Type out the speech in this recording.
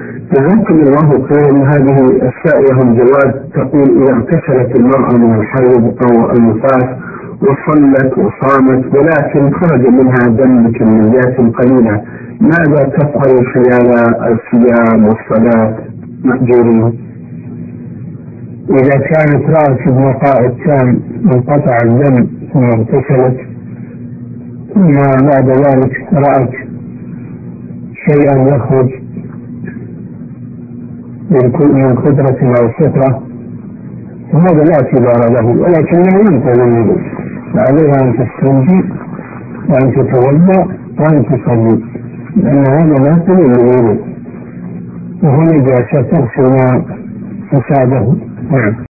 يمكن الله خير هذه السائلة الجواد تقول: إذا اغتسلت المرأة من الحيض أو النفاس وصلت وصامت ولكن خرج منها دم بكميات قليلة، ماذا تفعل خلال الصيام والصلاة مأجورين؟ إذا كانت رأت بمقاء التام انقطع الدم ثم اغتسلت، ثم بعد ذلك رأت شيئا يخرج من قدرة أو سترة، فهذا لا اعتبار له، ولكنه ينتظر الوضوء، فعليها أن تستنجي وأن تتوضأ وأن تصلي، لأن هذا لا ينتظر الوضوء وهو نجاسة تغسل ما فساده. نعم.